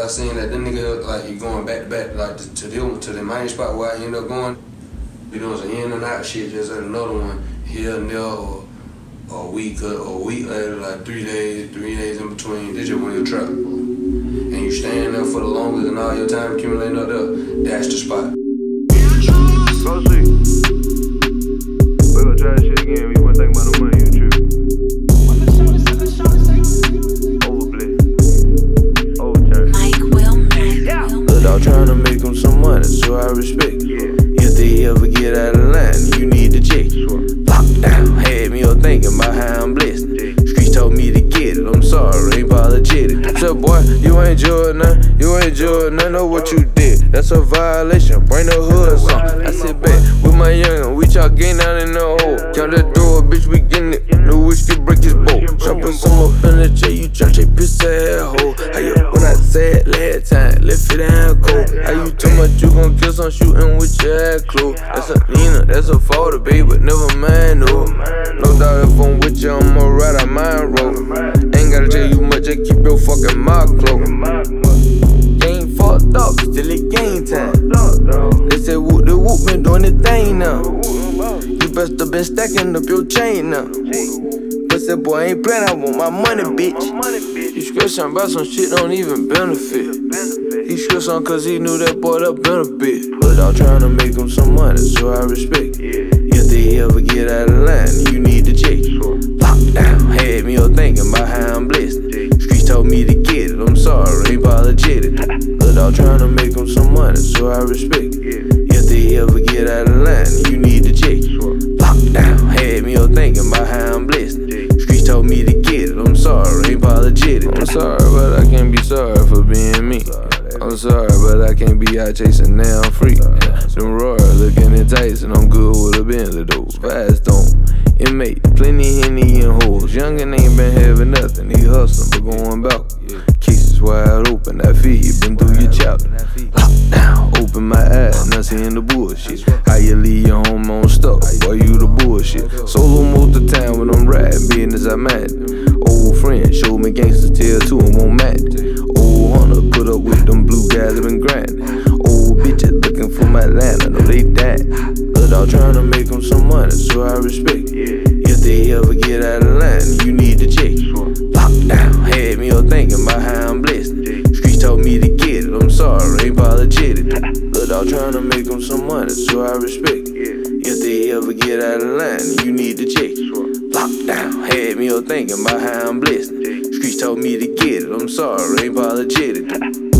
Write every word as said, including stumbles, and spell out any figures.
I seen that them nigga like he going back to back like to, to the to the main spot where I end up going. You know, some in and out shit. Just at another one here and there, or, or a week or, or a week later, like three days, three days in between. This just when you trap, and you staying there for the longest and all your time accumulating up there. That's the spot. Go see. We gon' try this shit again. You wanna think about the money, you trippin'. Overblessed. Overtime. Mike Wilmer. Yeah. Little dog tryna make him some money, so I respect. Yeah. If they ever get out of line, you need to check. Lockdown had me up thinking about how I'm blessed. Streets told me to get it, I'm sorry, ain't apologetic. So boy, you ain't Jordan, you ain't Jordan, know what you did. That's a violation, bring the hood song. I sit back with my youngin', we chalk game down in the hole. Count the door, bitch, we gettin' it. No wish to break his bowl. Try put some up in the chair, you try to piss that hole. How you when I said last time, left it down cold. How you too much, you gon' kill some shootin' with your ass closed. That's a Nina, that's a photo, babe, but never mind, no. No doubt if I'm with you, I'ma ride a mine road. Ain't gotta tell you much, just keep your fucking mouth closed. Game fucked up, still it game time. They say whoop the whoop, been doing the thing now. You best have been stacking up your chain now. But that boy ain't playin', I want my money, bitch. He stressing about some shit don't even benefit. He stressing cause he knew that boy that benefit. But I'm tryna make him some money, so I respect. If they ever get out of line, you need to check. Lockdown had me up thinking about how I'm blessed. Streets told me to get it, I'm sorry, ain't apologetic. But I'm tryna make him some money, so I respect. If they ever get out of line, you need to check. Lockdown had me up thinking about how I'm blessed. Streets told me to get it, I'm sorry, ain't apologetic. I'm sorry, but I can't be sorry for being me. I'm sorry, but I can't be out chasing, now I'm free. Them roar looking enticing, I'm good with a Bentley though. Fast on, inmate, plenty Henny and hoes. Youngin' ain't been having nothing, he hustling but going back. Cases wide open, I feel you been through your chapter. Lockdown, open my eyes, not seeing the bullshit. How you leave your home on stuck, boy you the bullshit. Solo most of the time when I'm riding, business I mind. Old friend showed me gangsters tell two and won't match. Old hunter put up with them blue guys that been grinding. Old bitches looking for my land, I know they died. But I'm tryna make them some money, so I respect. If they ever get out of line, you need to check. Lockdown had me up thinking about how I'm blessed. Streets told me to get it, I'm sorry, ain't apologetic. But I'm tryna make them some money, so I respect. If they ever get out of line, you need to check. Lockdown had me up thinking about how I'm blessed. Streets told me to get it, I'm sorry, ain't apologetic.